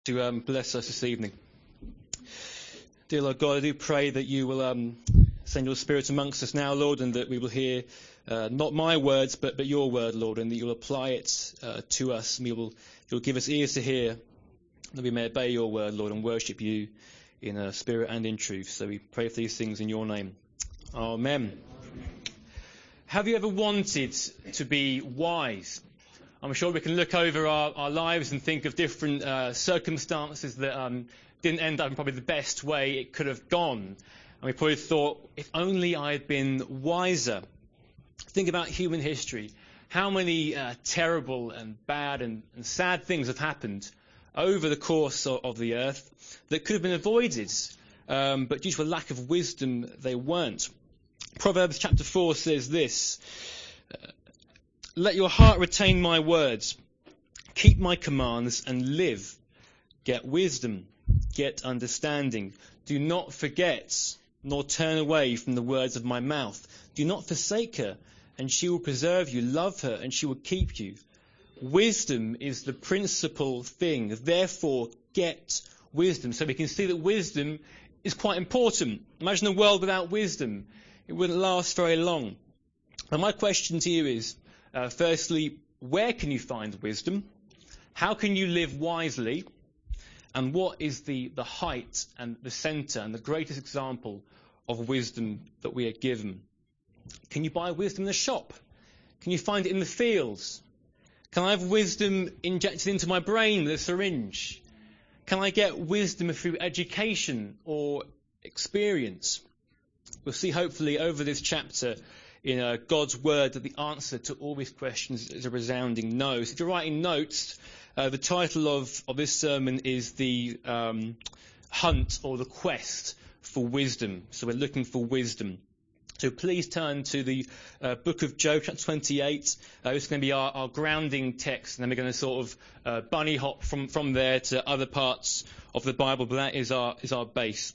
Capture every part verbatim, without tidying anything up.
to um, bless us this evening. Dear Lord God, I do pray that you will um, send your Spirit amongst us now, Lord, and that we will hear uh, not my words, but, but your word, Lord, and that you'll apply it uh, to us, and you will, you'll give us ears to hear, that we may obey your word, Lord, and worship you in uh, spirit and in truth. So we pray for these things in your name. Amen. Have you ever wanted to be wise? I'm sure we can look over our, our lives and think of different uh, circumstances that um, didn't end up in probably the best way it could have gone. And we probably thought, if only I had been wiser. Think about human history. How many uh, terrible and bad and, and sad things have happened over the course of, of the earth that could have been avoided, um, but due to a lack of wisdom, they weren't. Proverbs chapter four says this, uh, let your heart retain my words, keep my commands and live. Get wisdom, get understanding. Do not forget, nor turn away from the words of my mouth. Do not forsake her, and she will preserve you. Love her, and she will keep you. Wisdom is the principal thing. Therefore, get wisdom. So we can see that wisdom is quite important. Imagine a world without wisdom. It wouldn't last very long. And my question to you is, uh, firstly, where can you find wisdom? How can you live wisely? And what is the, the height and the centre and the greatest example of wisdom that we are given? Can you buy wisdom in a shop? Can you find it in the fields? Can I have wisdom injected into my brain with a syringe? Can I get wisdom through education or experience? We'll see hopefully over this chapter in uh, God's word that the answer to all these questions is a resounding no. So if you're writing notes, uh, the title of, of this sermon is the um, hunt or the quest for wisdom. So we're looking for wisdom. So please turn to the uh, book of Job, chapter twenty-eight. Uh, this is going to be our, our grounding text, and then we're going to sort of uh, bunny hop from, from there to other parts of the Bible, but that is our is our base.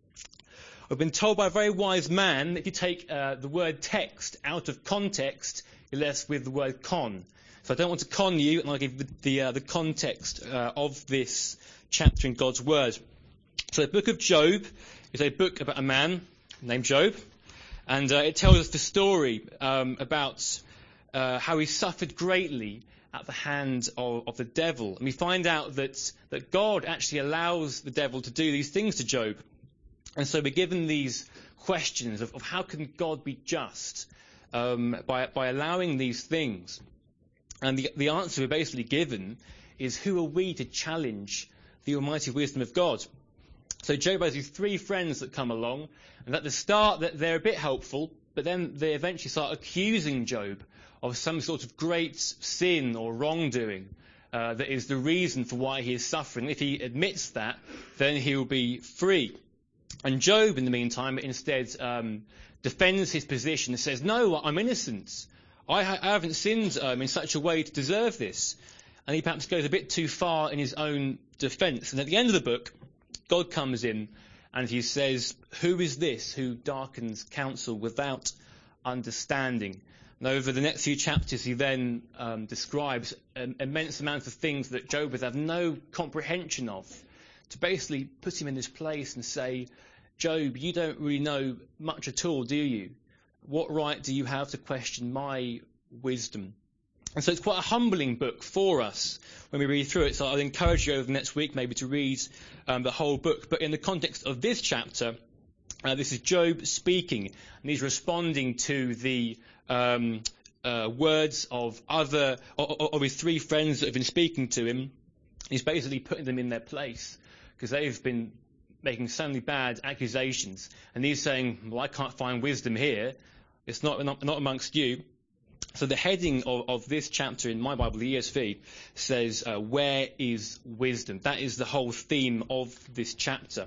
I've been told by a very wise man that if you take uh, the word text out of context, you're left with the word con. So I don't want to con you, and I'll give the the, uh, the context uh, of this chapter in God's word. So the book of Job is a book about a man named Job. And uh, it tells us the story um, about uh, how he suffered greatly at the hand of, of the devil. And we find out that, that God actually allows the devil to do these things to Job. And so we're given these questions of, of how can God be just um, by, by allowing these things. And the, the answer we're basically given is, who are we to challenge the almighty wisdom of God? So Job has these three friends that come along, and at the start they're a bit helpful, but then they eventually start accusing Job of some sort of great sin or wrongdoing uh, that is the reason for why he is suffering. If he admits that, then he will be free. And Job, in the meantime, instead um, defends his position and says, no, I'm innocent. I, ha- I haven't sinned um, in such a way to deserve this. And he perhaps goes a bit too far in his own defence. And at the end of the book, God comes in and he says, who is this who darkens counsel without understanding? And over the next few chapters, he then um, describes an immense amount of things that Job would have no comprehension of, to basically put him in this place and say, Job, you don't really know much at all, do you? What right do you have to question my wisdom? And so it's quite a humbling book for us when we read through it. So I'd encourage you over the next week maybe to read um, the whole book. But in the context of this chapter, uh, this is Job speaking, and he's responding to the um, uh, words of other of, of his three friends that have been speaking to him. He's basically putting them in their place because they've been making so many bad accusations, and he's saying, "Well, I can't find wisdom here. It's not not, not amongst you." So the heading of, of this chapter in my Bible, the E S V, says, uh, where is wisdom? That is the whole theme of this chapter.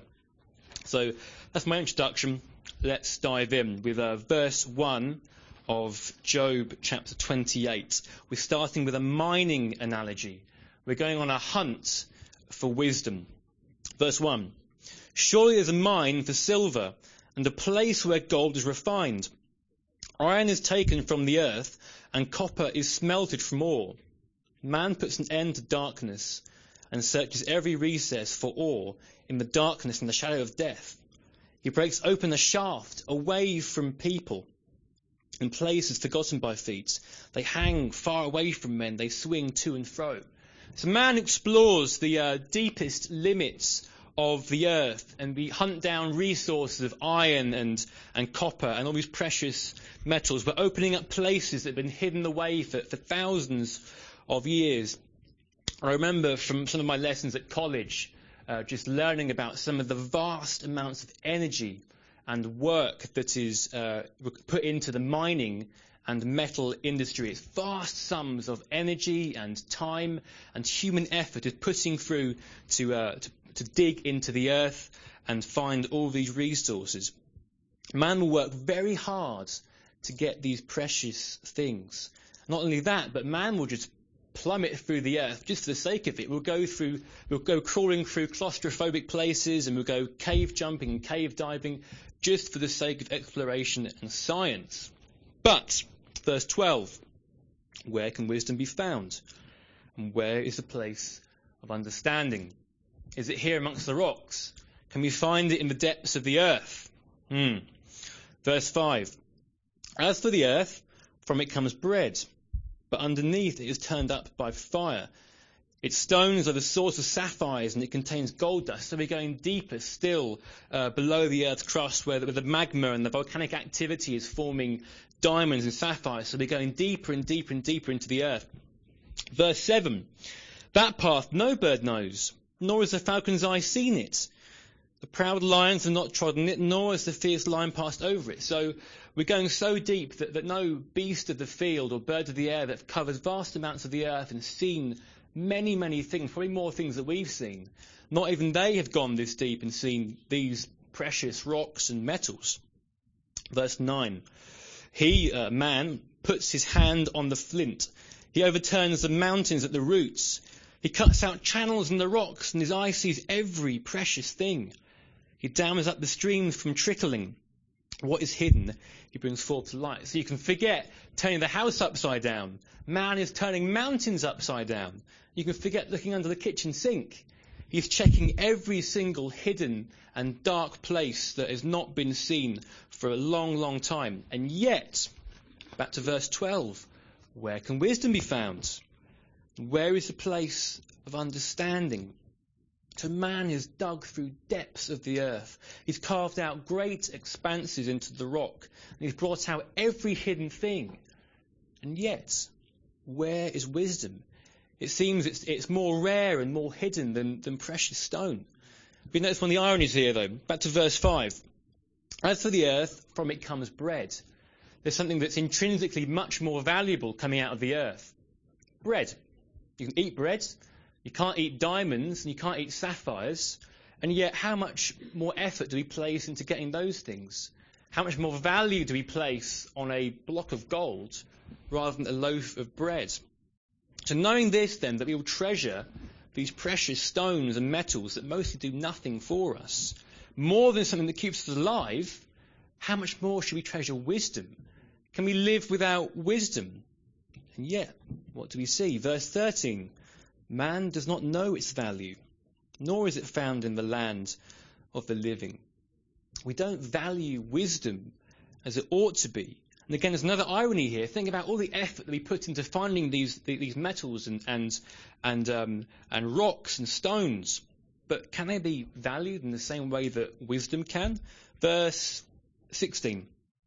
So that's my introduction. Let's dive in with uh, verse one of Job chapter twenty-eight. We're starting with a mining analogy. We're going on a hunt for wisdom. Verse one. Surely there's a mine for silver and a place where gold is refined. Iron is taken from the earth, and copper is smelted from ore. Man puts an end to darkness, and searches every recess for ore in the darkness and the shadow of death. He breaks open a shaft away from people in places forgotten by feet. They hang far away from men. They swing to and fro. So man explores the uh, deepest limits of the earth, and we hunt down resources of iron and, and copper and all these precious metals. We're opening up places that have been hidden away for, for thousands of years. I remember from some of my lessons at college, uh, just learning about some of the vast amounts of energy and work that is uh, put into the mining and metal industry. It's vast sums of energy and time and human effort is putting through to, uh, to to dig into the earth and find all these resources. Man will work very hard to get these precious things. Not only that, but man will just plummet through the earth just for the sake of it. We'll go through, we'll go crawling through claustrophobic places, and we'll go cave jumping and cave diving just for the sake of exploration and science. But, verse twelve, where can wisdom be found? And where is the place of understanding? Is it here amongst the rocks? Can we find it in the depths of the earth? Hmm. Verse five. As for the earth, from it comes bread, but underneath it is turned up by fire. Its stones are the source of sapphires, and it contains gold dust. So we're going deeper still uh, below the earth's crust, where the, where the magma and the volcanic activity is forming diamonds and sapphires. So we're going deeper and deeper and deeper into the earth. Verse seven. That path no bird knows, nor has the falcon's eye seen it. The proud lions have not trodden it, nor has the fierce lion passed over it. So we're going so deep that, that no beast of the field or bird of the air that have covered vast amounts of the earth and seen many, many things, probably more things that we've seen, not even they have gone this deep and seen these precious rocks and metals. Verse nine. He, uh, man, puts his hand on the flint. He overturns the mountains at the roots. He cuts out channels in the rocks, and his eye sees every precious thing. He dams up the streams from trickling. What is hidden, he brings forth to light. So you can forget turning the house upside down. Man is turning mountains upside down. You can forget looking under the kitchen sink. He's checking every single hidden and dark place that has not been seen for a long, long time. And yet, back to verse twelve, where can wisdom be found? Where is the place of understanding? So man has dug through depths of the earth. He's carved out great expanses into the rock. And he's brought out every hidden thing. And yet, where is wisdom? It seems it's, it's more rare and more hidden than, than precious stone. We notice one of the ironies here, though. Back to verse five. As for the earth, from it comes bread. There's something that's intrinsically much more valuable coming out of the earth. Bread. You can eat bread, you can't eat diamonds, and you can't eat sapphires, and yet how much more effort do we place into getting those things? How much more value do we place on a block of gold rather than a loaf of bread? So knowing this then, that we will treasure these precious stones and metals that mostly do nothing for us, more than something that keeps us alive, how much more should we treasure wisdom? Can we live without wisdom? And yet, what do we see? Verse thirteen, man does not know its value, nor is it found in the land of the living. We don't value wisdom as it ought to be. And again, there's another irony here. Think about all the effort that we put into finding these these metals and and and um, and rocks and stones. But can they be valued in the same way that wisdom can? Verse sixteen,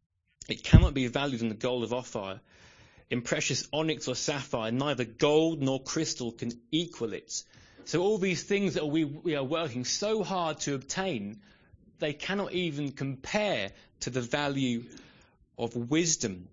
it cannot be valued in the gold of Ophir. In precious onyx or sapphire, neither gold nor crystal can equal it. So all these things that we, we are working so hard to obtain, they cannot even compare to the value of wisdom.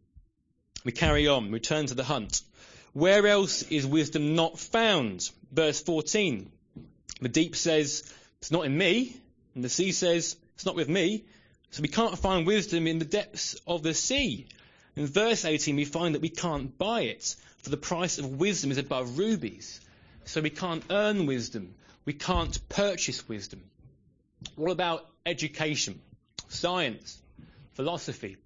We carry on, return to the hunt. Where else is wisdom not found? Verse fourteen. The deep says, it's not in me. And the sea says, it's not with me. So we can't find wisdom in the depths of the sea. In verse eighteen, we find that we can't buy it, for the price of wisdom is above rubies. So we can't earn wisdom. We can't purchase wisdom. What about education, science, philosophy?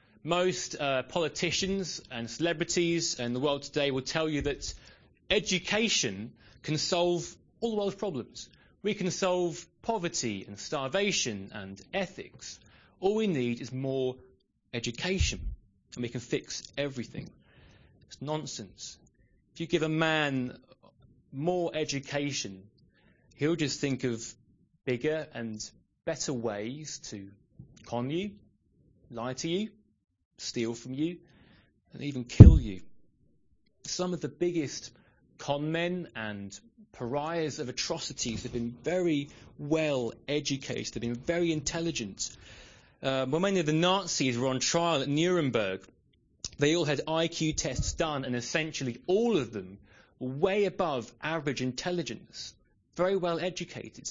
Most uh, politicians and celebrities in the world today will tell you that education can solve all the world's problems. We can solve poverty and starvation and ethics. All we need is more education, and we can fix everything. It's nonsense. If you give a man more education, he'll just think of bigger and better ways to con you, lie to you, steal from you, and even kill you. Some of the biggest con men and pariahs of atrocities have been very well educated, they've been very intelligent. Uh, when many of the Nazis were on trial at Nuremberg, they all had I Q tests done, and essentially all of them were way above average intelligence, very well educated.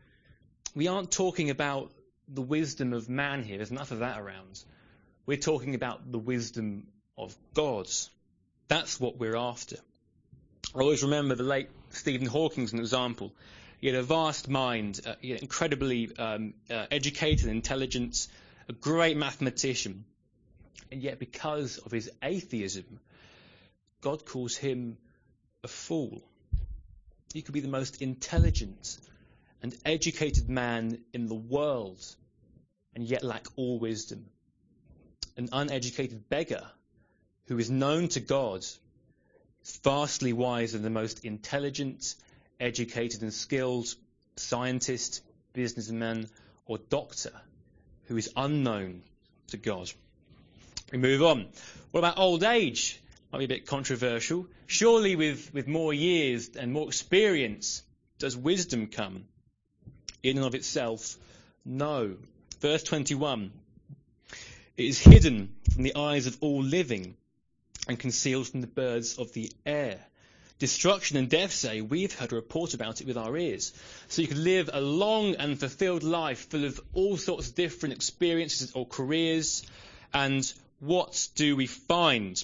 We aren't talking about the wisdom of man here, there's enough of that around. We're talking about the wisdom of God. That's what we're after. I always remember the late Stephen Hawking as an example. He had a vast mind, uh, incredibly um, uh, educated, intelligent, a great mathematician. And yet because of his atheism, God calls him a fool. He could be the most intelligent and educated man in the world and yet lack all wisdom. An uneducated beggar who is known to God is vastly wiser than the most intelligent, educated and skilled scientist, businessman or doctor who is unknown to God. We move on. What about old age? Might be a bit controversial. Surely with, with more years and more experience does wisdom come? In and of itself, no. Verse twenty-one. It is hidden from the eyes of all living and concealed from the birds of the air. Destruction and death say, we've heard a report about it with our ears. So you can live a long and fulfilled life full of all sorts of different experiences or careers. And what do we find?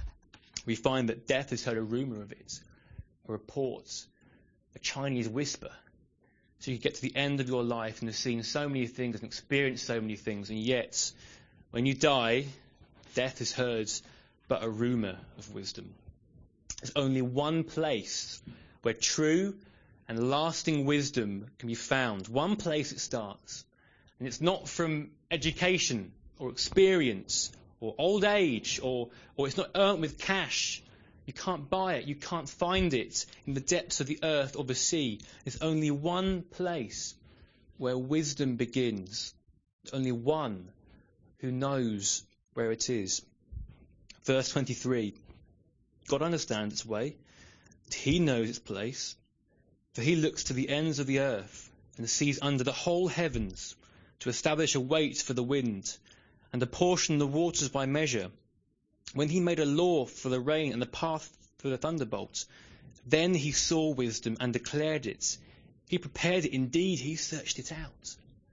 We find that death has heard a rumour of it, a report, a Chinese whisper. So you get to the end of your life and have seen so many things and experienced so many things, and yet when you die, death has heard but a rumour of wisdom. There's only one place where true and lasting wisdom can be found. One place it starts. And it's not from education or experience or old age, or, or it's not earned with cash. You can't buy it. You can't find it in the depths of the earth or the sea. There's only one place where wisdom begins. There's only one who knows where it is. Verse twenty-three. God understands its way. He knows its place. For he looks to the ends of the earth and sees under the whole heavens to establish a weight for the wind and apportion the waters by measure. When he made a law for the rain and the path for the thunderbolts, then he saw wisdom and declared it. He prepared it indeed. He searched it out.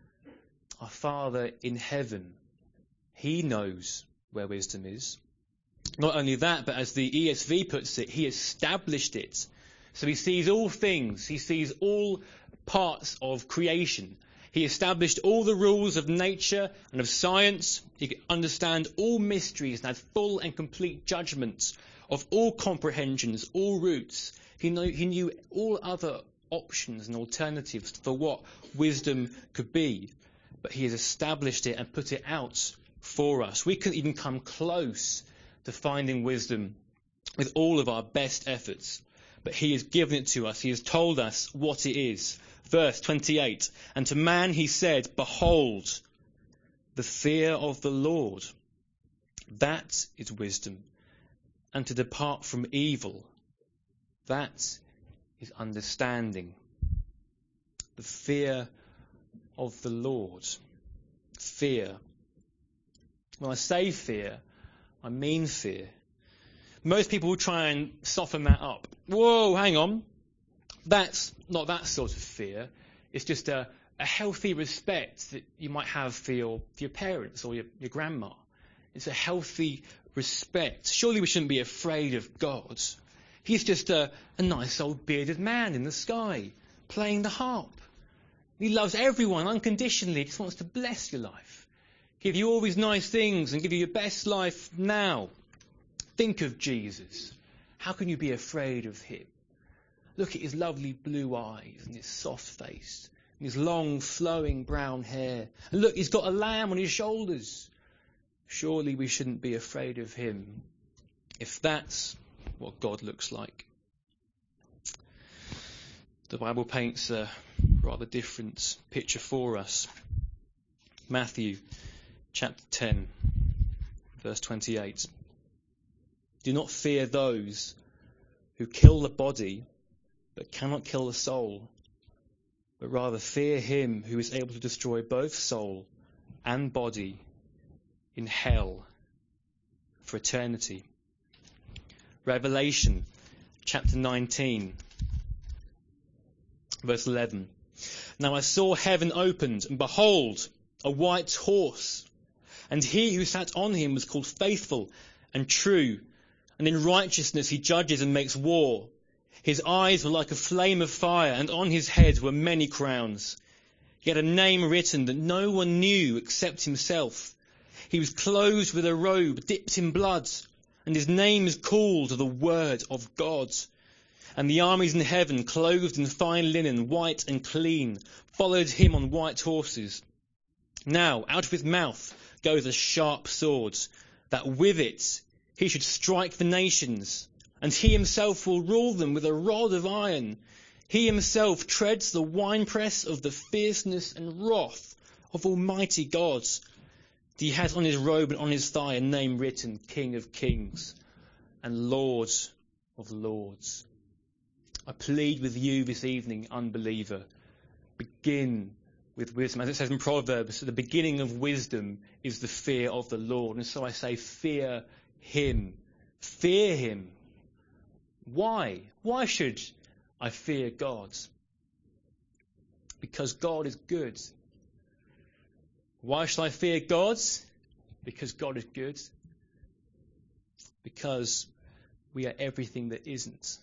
Our Father in heaven, he knows where wisdom is. Not only that, but as the E S V puts it, he established it. So he sees all things. He sees all parts of creation. He established all the rules of nature and of science. He could understand all mysteries and had full and complete judgment of all comprehensions, all routes. He knew, he knew all other options and alternatives for what wisdom could be. But he has established it and put it out for us. We couldn't even come close to finding wisdom with all of our best efforts. But he has given it to us. He has told us what it is. Verse twenty-eight, and to man he said, behold, the fear of the Lord, that is wisdom, and to depart from evil, that is understanding. The fear of the Lord. Fear. When I say fear, I mean fear. Most people will try and soften that up. Whoa, hang on. That's not that sort of fear. It's just a, a healthy respect that you might have for your, for your parents or your, your grandma. It's a healthy respect. Surely we shouldn't be afraid of God. He's just a, a nice old bearded man in the sky playing the harp. He loves everyone unconditionally. He just wants to bless your life, give you all these nice things and give you your best life now. Think of Jesus. How can you be afraid of him? Look at his lovely blue eyes and his soft face and his long flowing brown hair. And look, he's got a lamb on his shoulders. Surely we shouldn't be afraid of him if that's what God looks like. The Bible paints a rather different picture for us. Matthew chapter ten, verse twenty-eight. Do not fear those who kill the body but cannot kill the soul, but rather fear him who is able to destroy both soul and body in hell for eternity. Revelation chapter nineteen, verse eleven. Now I saw heaven opened, and behold, a white horse, and he who sat on him was called Faithful and True, and in righteousness he judges and makes war. His eyes were like a flame of fire, and on his head were many crowns. He had a name written that no one knew except himself. He was clothed with a robe dipped in blood, and his name is called the Word of God. And the armies in heaven, clothed in fine linen, white and clean, followed him on white horses. Now out of his mouth goes a sharp sword, that with it he should strike the nations, and he himself will rule them with a rod of iron. He himself treads the winepress of the fierceness and wrath of Almighty God. He has on his robe and on his thigh a name written, King of Kings and Lord of Lords. I plead with you this evening, unbeliever, begin with wisdom. As it says in Proverbs, the beginning of wisdom is the fear of the Lord. And so I say, fear him. Fear him. Why? Why should I fear God? Because God is good. Why should I fear God? Because God is good. Because we are everything that isn't.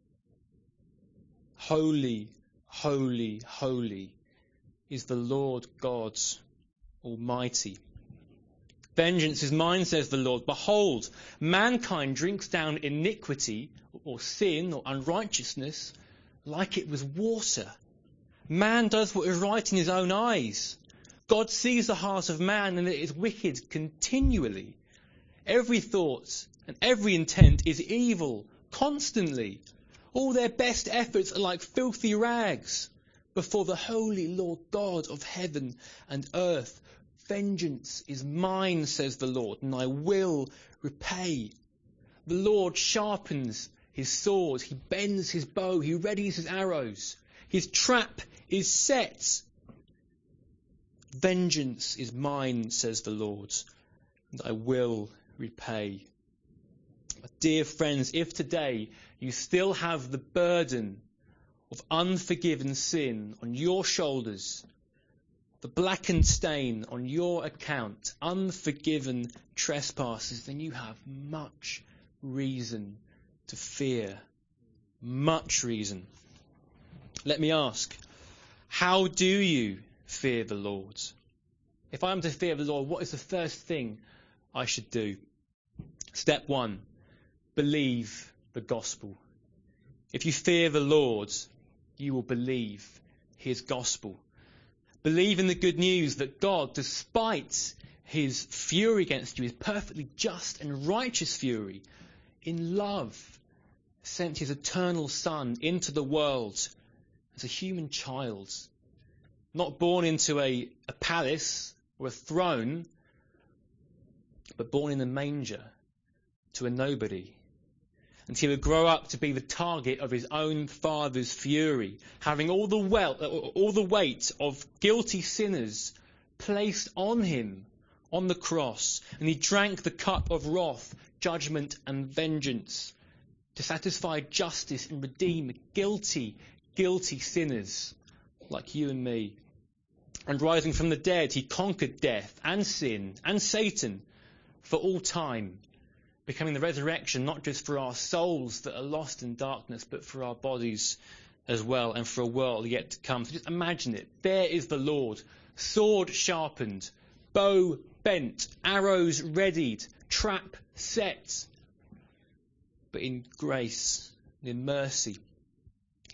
Holy, holy, holy is the Lord God Almighty. Vengeance is mine, says the Lord. Behold, mankind drinks down iniquity or sin or unrighteousness like it was water. Man does what is right in his own eyes. God sees the heart of man, and it is wicked continually. Every thought and every intent is evil constantly. All their best efforts are like filthy rags before the holy Lord God of heaven and earth. Vengeance is mine, says the Lord, and I will repay. The Lord sharpens his sword, he bends his bow, he readies his arrows. His trap is set. Vengeance is mine, says the Lord, and I will repay. Dear friends, if today you still have the burden of unforgiven sin on your shoulders, the blackened stain on your account, unforgiven trespasses, then you have much reason to fear. Much reason. Let me ask, how do you fear the Lord? If I am to fear the Lord, what is the first thing I should do? Step one, believe the gospel. If you fear the Lord, you will believe his gospel. Believe in the good news that God, despite his fury against you, his perfectly just and righteous fury, in love, sent his eternal Son into the world as a human child, not born into a, a palace or a throne, but born in a manger to a nobody. And he would grow up to be the target of his own father's fury, having all the wealth, all the weight of guilty sinners placed on him on the cross. And he drank the cup of wrath, judgment and vengeance to satisfy justice and redeem guilty, guilty sinners like you and me. And rising from the dead, he conquered death and sin and Satan for all time, becoming the resurrection not just for our souls that are lost in darkness, but for our bodies as well, and for a world yet to come. So just imagine it. There is the Lord, sword sharpened, bow bent, arrows readied, trap set. But in grace, in mercy,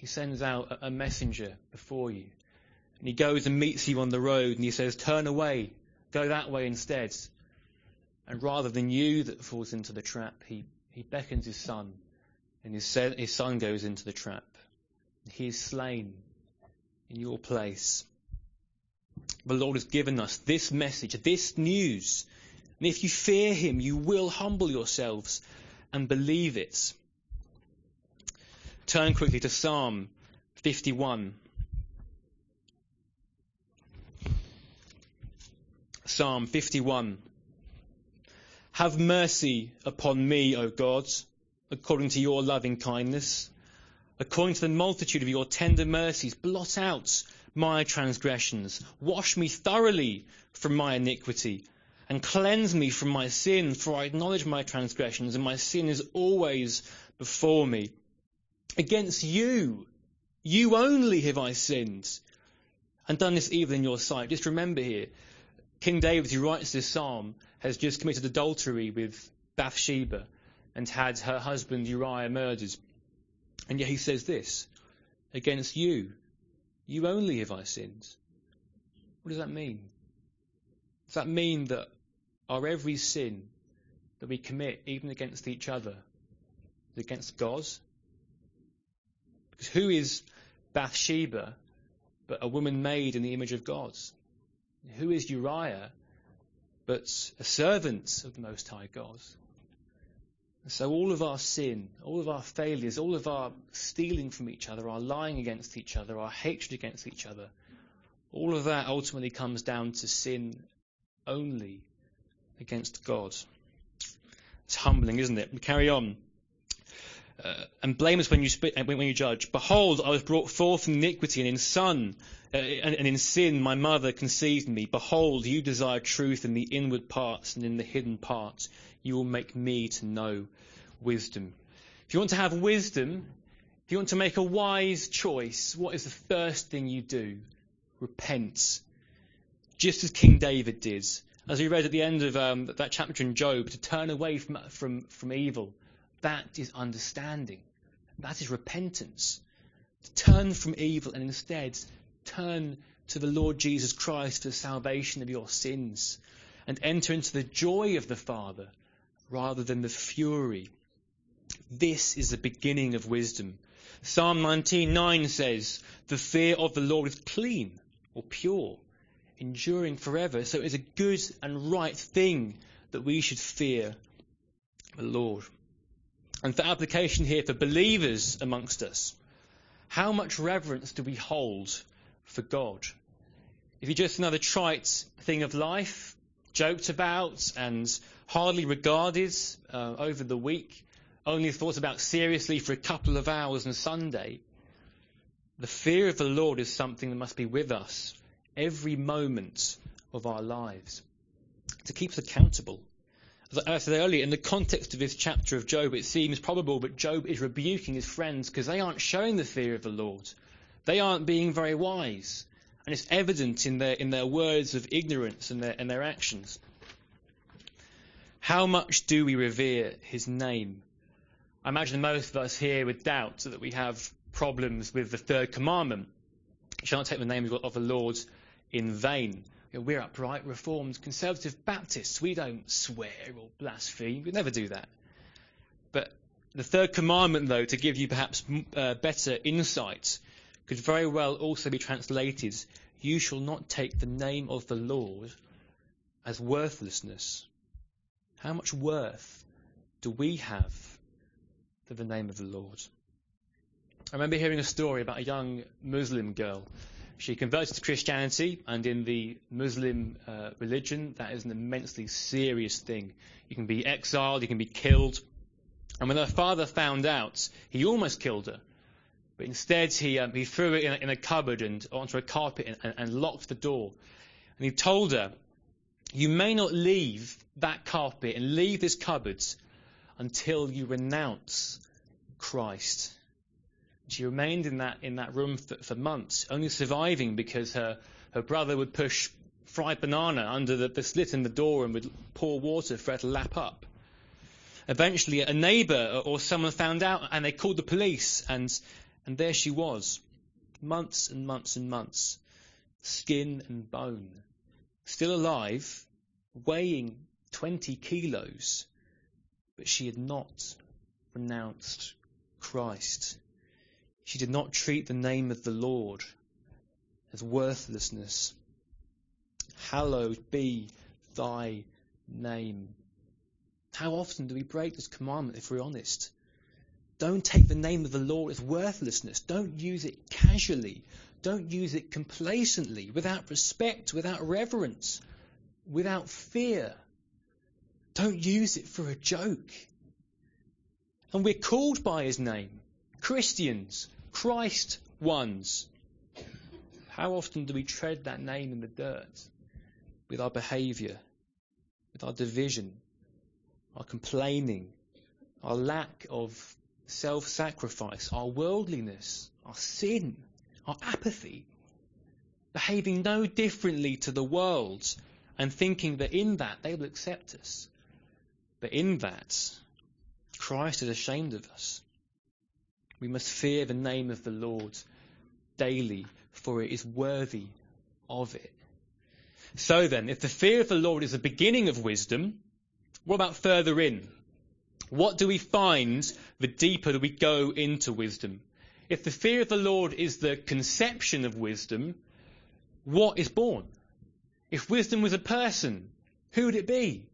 He sends out a messenger before you. And he goes and meets you on the road and he says, turn away, go that way instead. And rather than you that falls into the trap, he, he beckons his son. And his, his son goes into the trap. He is slain in your place. The Lord has given us this message, this news. And if you fear him, you will humble yourselves and believe it. Turn quickly to Psalm fifty-one. Psalm fifty-one. Have mercy upon me, O God, according to your loving kindness. According to the multitude of your tender mercies, blot out my transgressions. Wash me thoroughly from my iniquity and cleanse me from my sin, for I acknowledge my transgressions and my sin is always before me. Against you, you only have I sinned and done this evil in your sight. Just remember here, King David, who writes this psalm, has just committed adultery with Bathsheba and had her husband Uriah murdered. And yet he says this, against you, you only have I sinned. What does that mean? Does that mean that our every sin that we commit, even against each other, is against God? Because who is Bathsheba but a woman made in the image of God? Who is Uriah but a servant of the Most High God? So all of our sin, all of our failures, all of our stealing from each other, our lying against each other, our hatred against each other, all of that ultimately comes down to sin only against God. It's humbling, isn't it? We carry on. Uh, and blame us when you spit, when you judge. Behold, I was brought forth in iniquity, and in son, uh, and, and in sin my mother conceived me. Behold, you desire truth in the inward parts, and in the hidden parts you will make me to know wisdom. If you want to have wisdom, if you want to make a wise choice, what is the first thing you do? Repent. Just as King David did. As we read at the end of um, that chapter in Job, to turn away from, from, from evil. That is understanding. That is repentance. To turn from evil and instead turn to the Lord Jesus Christ for the salvation of your sins and enter into the joy of the Father rather than the fury. This is the beginning of wisdom. Psalm nineteen nine says, the fear of the Lord is clean or pure, enduring forever. So it is a good and right thing that we should fear the Lord. And for application here for believers amongst us, how much reverence do we hold for God? If you're just another trite thing of life, joked about and hardly regarded uh, over the week, only thought about seriously for a couple of hours on Sunday, the fear of the Lord is something that must be with us every moment of our lives to keep us accountable. As I said earlier, in the context of this chapter of Job, it seems probable that Job is rebuking his friends because they aren't showing the fear of the Lord. They aren't being very wise. And it's evident in their in their words of ignorance and their, and their actions. How much do we revere his name? I imagine most of us here would doubt that we have problems with the third commandment. You shall not take the name of the Lord in vain. We're upright, reformed, conservative Baptists. We don't swear or blaspheme. We never do that. But the third commandment, though, to give you perhaps uh, better insight, could very well also be translated, you shall not take the name of the Lord as worthlessness. How much worth do we have for the name of the Lord? I remember hearing a story about a young Muslim girl. She converted to Christianity, and in the Muslim uh, religion, that is an immensely serious thing. You can be exiled, you can be killed. And when her father found out, he almost killed her. But instead, he um, he threw it in a, in a cupboard and onto a carpet and, and, and locked the door. And he told her, you may not leave that carpet and leave this cupboard until you renounce Christ. She remained in that in that room for, for months, only surviving because her, her brother would push fried banana under the, the slit in the door and would pour water for her to lap up. Eventually, a neighbour or someone found out, and they called the police, and And there she was, months and months and months, skin and bone, still alive, weighing twenty kilos, but she had not renounced Christ. She did not treat the name of the Lord as worthlessness. Hallowed be thy name. How often do we break this commandment if we're honest? Don't take the name of the Lord as worthlessness. Don't use it casually. Don't use it complacently, without respect, without reverence, without fear. Don't use it for a joke. And we're called by his name. Christians, Christ ones. How often do we tread that name in the dirt with our behaviour, with our division, our complaining, our lack of self-sacrifice, our worldliness, our sin, our apathy, behaving no differently to the world and thinking that in that they will accept us. But in that, Christ is ashamed of us. We must fear the name of the Lord daily, for it is worthy of it. So then, if the fear of the Lord is the beginning of wisdom, what about further in? What do we find the deeper that we go into wisdom? If the fear of the Lord is the conception of wisdom, what is born? If wisdom was a person, who would it be?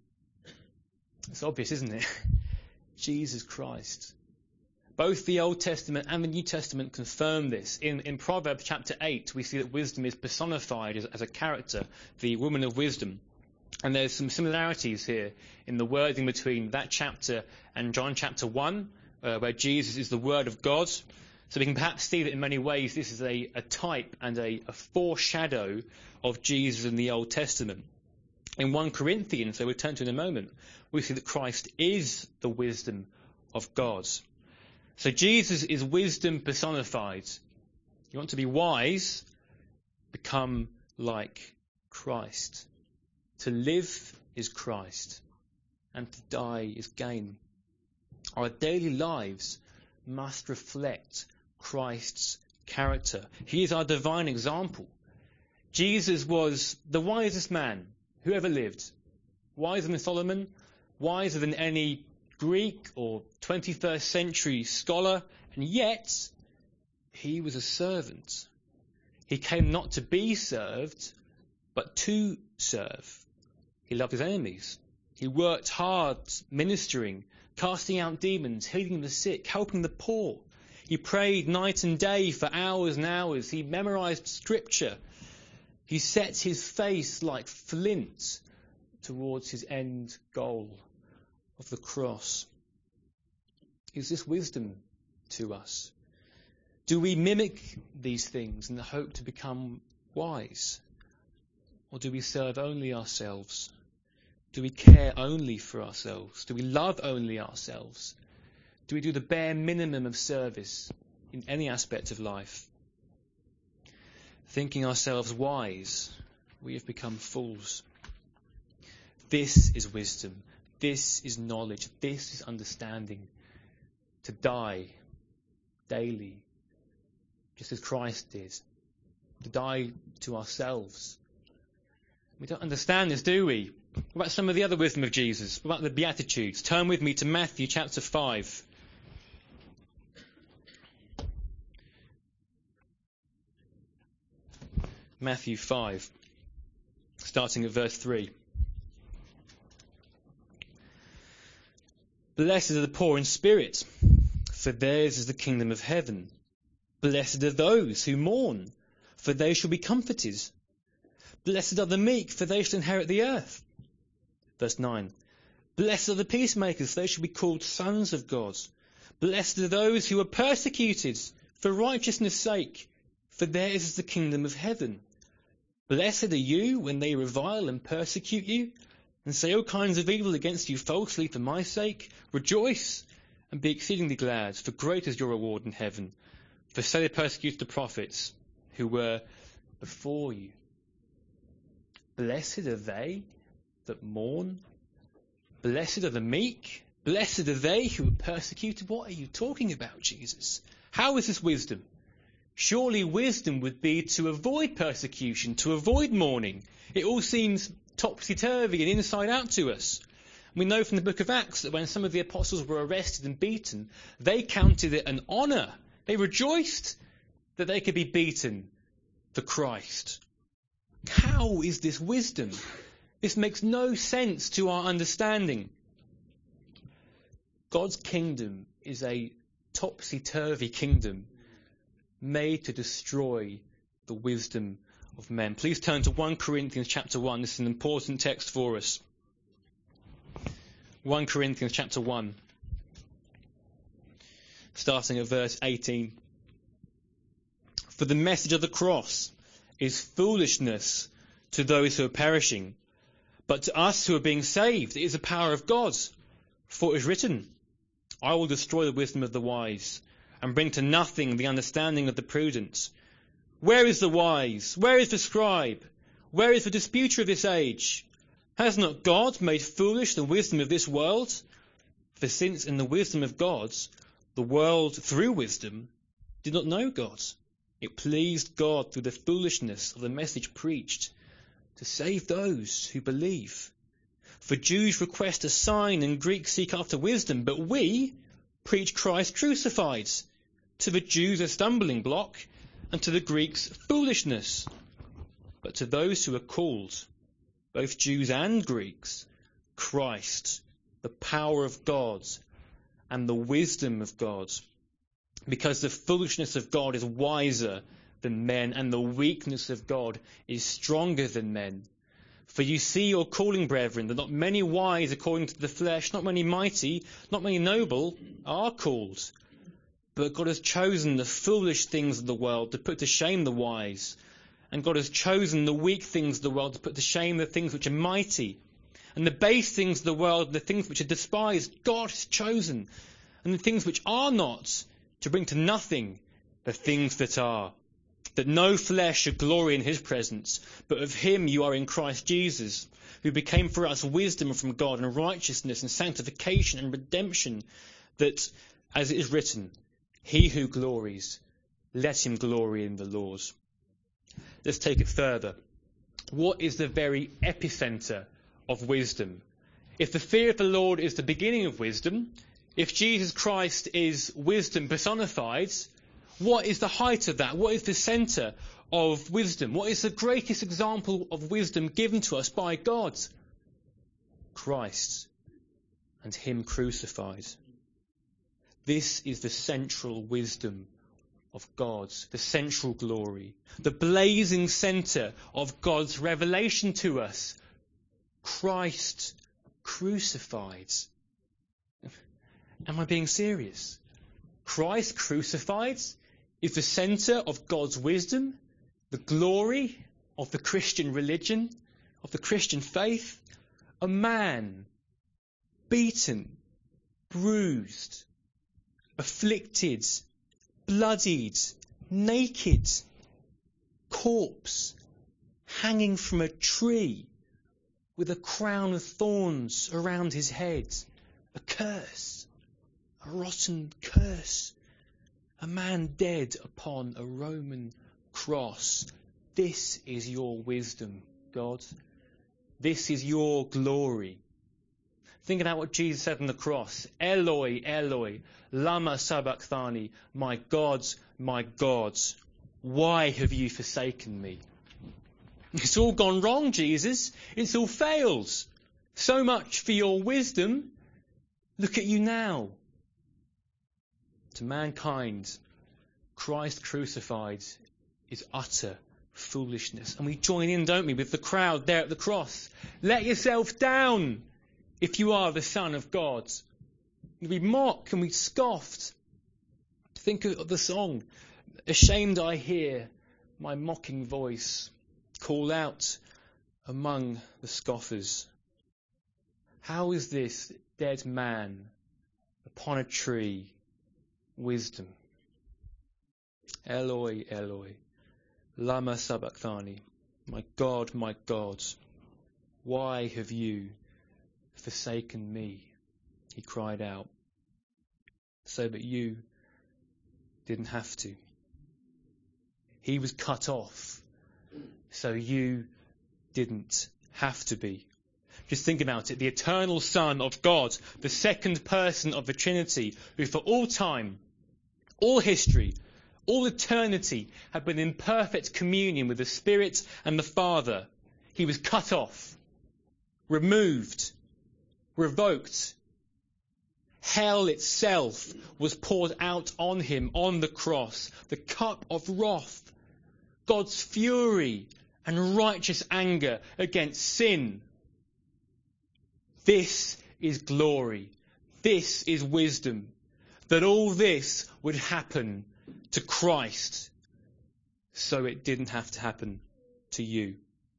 It's obvious, isn't it? Jesus Christ. Both the Old Testament and the New Testament confirm this. In, in Proverbs chapter eight, we see that wisdom is personified as, as a character, the woman of wisdom. And there's some similarities here in the wording between that chapter and John chapter one, uh, where Jesus is the Word of God. So we can perhaps see that in many ways this is a, a type and a, a foreshadow of Jesus in the Old Testament. In First Corinthians, so we'll turn to in a moment, we see that Christ is the wisdom of God. So Jesus is wisdom personified. You want to be wise? Become like Christ. To live is Christ, and to die is gain. Our daily lives must reflect Christ's character. He is our divine example. Jesus was the wisest man who ever lived. Wiser than Solomon, wiser than any Greek or twenty-first century scholar, and yet he was a servant. He came not to be served, but to serve. He loved his enemies. He worked hard ministering, casting out demons, healing the sick, helping the poor. He prayed night and day for hours and hours. He memorized scripture. He set his face like flint towards his end goal of the cross. Is this wisdom to us? Do we mimic these things in the hope to become wise? Or do we serve only ourselves? Do we care only for ourselves? Do we love only ourselves? Do we do the bare minimum of service in any aspect of life? Thinking ourselves wise, we have become fools. This is wisdom. This is knowledge. This is understanding. To die daily, just as Christ did. To die to ourselves. We don't understand this, do we? What about some of the other wisdom of Jesus? What about the Beatitudes? Turn with me to Matthew chapter five. Matthew five, starting at verse three. Blessed are the poor in spirit, for theirs is the kingdom of heaven. Blessed are those who mourn, for they shall be comforted. Blessed are the meek, for they shall inherit the earth. Verse nine. Blessed are the peacemakers, for they shall be called sons of God. Blessed are those who are persecuted for righteousness' sake, for theirs is the kingdom of heaven. Blessed are you when they revile and persecute you, and say all kinds of evil against you falsely for my sake. Rejoice and be exceedingly glad, for great is your reward in heaven. For so they persecuted the prophets who were before you. Blessed are they that mourn. Blessed are the meek. Blessed are they who are persecuted. What are you talking about, Jesus? How is this wisdom? Surely wisdom would be to avoid persecution, to avoid mourning. It all seems topsy-turvy and inside out to us. We know from the book of Acts that when some of the apostles were arrested and beaten, they counted it an honour. They rejoiced that they could be beaten for Christ. How is this wisdom? This makes no sense to our understanding. God's kingdom is a topsy-turvy kingdom made to destroy the wisdom of men. Please turn to First Corinthians chapter one. This is an important text for us. First Corinthians chapter one, starting at verse eighteen. For the message of the cross is foolishness to those who are perishing, but to us who are being saved it is the power of God. For it is written, I will destroy the wisdom of the wise, and bring to nothing the understanding of the prudent. Where is the wise? Where is the scribe? Where is the disputer of this age? Has not God made foolish the wisdom of this world? For since in the wisdom of God, the world through wisdom did not know God, it pleased God through the foolishness of the message preached to save those who believe. For Jews request a sign and Greeks seek after wisdom, but we preach Christ crucified. To the Jews a stumbling block, and to the Greeks foolishness. But to those who are called, both Jews and Greeks, Christ, the power of God and the wisdom of God. Because the foolishness of God is wiser than men, and the weakness of God is stronger than men. For you see your calling, brethren, that not many wise according to the flesh, not many mighty, not many noble are called. But God has chosen the foolish things of the world to put to shame the wise. And God has chosen the weak things of the world to put to shame the things which are mighty. And the base things of the world, the things which are despised, God has chosen. And the things which are not, to bring to nothing the things that are. That no flesh should glory in his presence, but of him you are in Christ Jesus, who became for us wisdom from God and righteousness and sanctification and redemption, that, as it is written, he who glories, let him glory in the Lord. Let's take it further. What is the very epicenter of wisdom? If the fear of the Lord is the beginning of wisdom, if Jesus Christ is wisdom personified, what is the height of that? What is the centre of wisdom? What is the greatest example of wisdom given to us by God? Christ and him crucified. This is the central wisdom of God, the central glory, the blazing centre of God's revelation to us. Christ crucified. Am I being serious? Christ crucified is the centre of God's wisdom, the glory of the Christian religion, of the Christian faith. A man beaten, bruised, afflicted, bloodied, naked, corpse, hanging from a tree with a crown of thorns around his head, a curse, a rotten curse, a man dead upon a Roman cross. This is your wisdom, God. This is your glory. Think about what Jesus said on the cross. Eloi, Eloi, lama sabachthani. My God, my God, why have you forsaken me? It's all gone wrong, Jesus. It's all failed. So much for your wisdom. Look at you now. To mankind, Christ crucified is utter foolishness. And we join in, don't we, with the crowd there at the cross. Let yourself down if you are the Son of God. We mock and we scoffed. Think of the song, ashamed I hear my mocking voice call out among the scoffers. How is this dead man upon a tree wisdom? Eloi, Eloi, lama sabachthani. My God, my God, why have you forsaken me? He cried out. So that you, didn't have to. He was cut off, so you didn't have to be. Just think about it. The eternal Son of God, the second person of the Trinity, who for all time, all history, all eternity had been in perfect communion with the Spirit and the Father. He was cut off, removed, revoked. Hell itself was poured out on him on the cross. The cup of wrath, God's fury and righteous anger against sin. This is glory. This is wisdom. That all this would happen to Christ, so it didn't have to happen to you.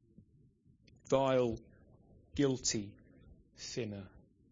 Vile, guilty sinner.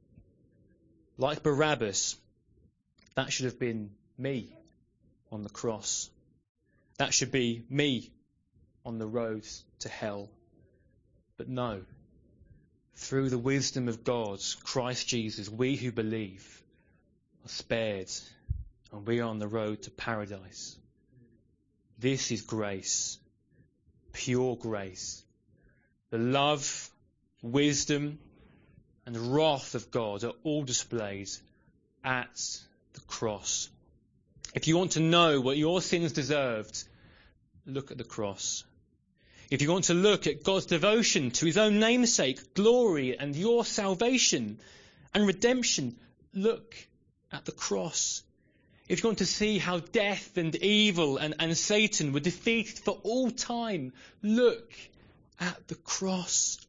Like Barabbas, that should have been me on the cross. That should be me on the road to hell. But no, through the wisdom of God, Christ Jesus, we who believe are spared, and we are on the road to paradise. This is grace, pure grace. The love, wisdom, and wrath of God are all displayed at the cross. If you want to know what your sins deserved, look at the cross. If you want to look at God's devotion to his own namesake, glory, and your salvation and redemption, look at the cross. If you want to see how death and evil and, and Satan were defeated for all time, look at the cross.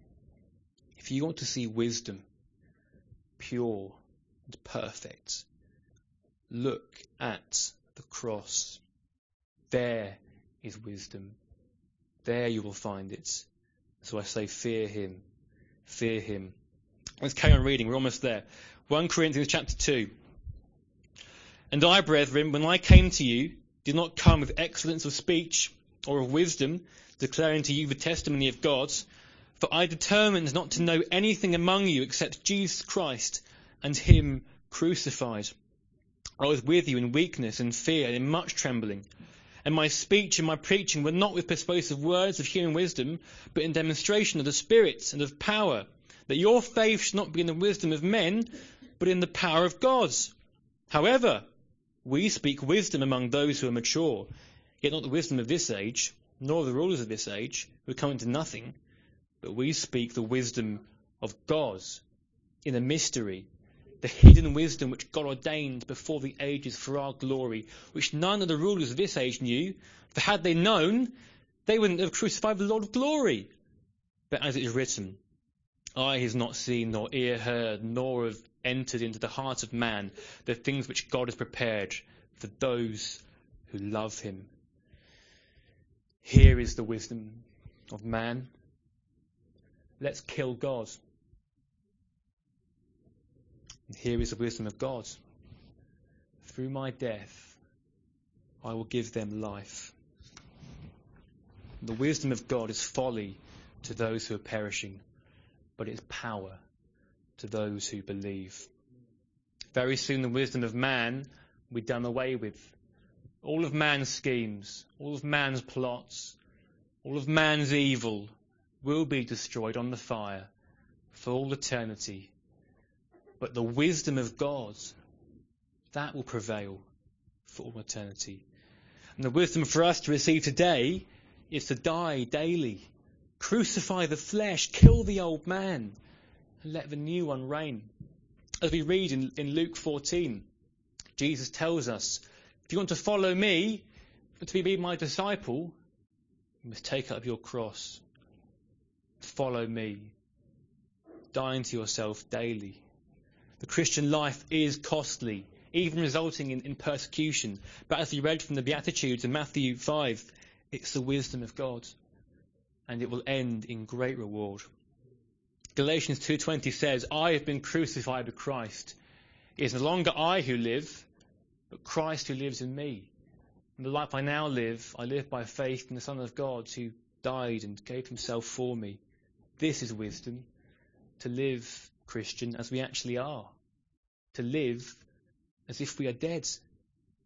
If you want to see wisdom, pure and perfect, look at the cross. There is wisdom. There you will find it. So I say, fear him. Fear him. Let's carry on reading. We're almost there. First Corinthians chapter two. And I, brethren, when I came to you, did not come with excellence of speech or of wisdom, declaring to you the testimony of God. For I determined not to know anything among you except Jesus Christ and him crucified. I was with you in weakness and fear and in much trembling. And my speech and my preaching were not with persuasive words of human wisdom, but in demonstration of the Spirit and of power, that your faith should not be in the wisdom of men, but in the power of God. However, we speak wisdom among those who are mature, yet not the wisdom of this age, nor of the rulers of this age, who come into nothing, but we speak the wisdom of God in a mystery, the hidden wisdom which God ordained before the ages for our glory, which none of the rulers of this age knew, for had they known, they wouldn't have crucified the Lord of glory. But as it is written, eye has not seen, nor ear heard, nor have entered into the heart of man the things which God has prepared for those who love him. Here is the wisdom of man. Let's kill God. And here is the wisdom of God. Through my death, I will give them life. The wisdom of God is folly to those who are perishing, but it is power to those who believe. Very soon the wisdom of man will be done away with. All of man's schemes, all of man's plots, all of man's evil will be destroyed on the fire for all eternity. But the wisdom of God, that will prevail for all eternity. And the wisdom for us to receive today is to die daily, crucify the flesh, kill the old man, and let the new one reign. As we read in, in Luke fourteen, Jesus tells us, if you want to follow me, to be my disciple, you must take up your cross. Follow me. Dying to yourself daily. The Christian life is costly, even resulting in, in persecution. But as we read from the Beatitudes in Matthew five, it's the wisdom of God, and it will end in great reward. Galatians two twenty says, I have been crucified with Christ. It is no longer I who live, but Christ who lives in me. And the life I now live, I live by faith in the Son of God who died and gave himself for me. This is wisdom, to live, Christian, as we actually are. To live as if we are dead.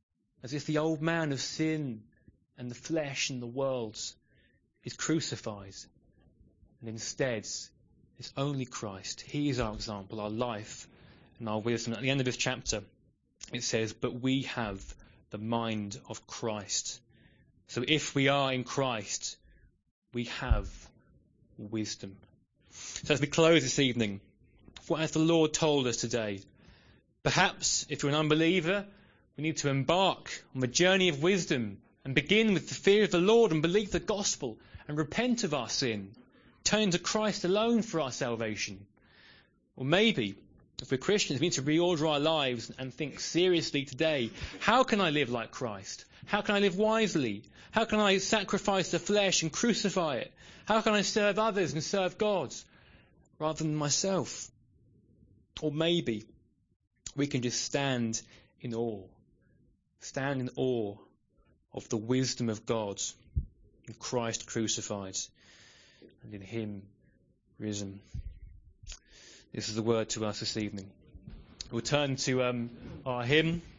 as if the old man of sin and the flesh and the world is crucified. And instead, it's only Christ. He is our example, our life and our wisdom. At the end of this chapter, it says, but we have the mind of Christ. So if we are in Christ, we have wisdom. So as we close this evening, what has the Lord told us today? Perhaps, if you're an unbeliever, we need to embark on the journey of wisdom and begin with the fear of the Lord and believe the gospel and repent of our sin, turn to Christ alone for our salvation. Or maybe, if we're Christians, we need to reorder our lives and think seriously today, how can I live like Christ? How can I live wisely? How can I sacrifice the flesh and crucify it? How can I serve others and serve God rather than myself? Or maybe we can just stand in awe. Stand in awe of the wisdom of God in Christ crucified and in him risen. This is the word to us this evening. We'll turn to um, our hymn.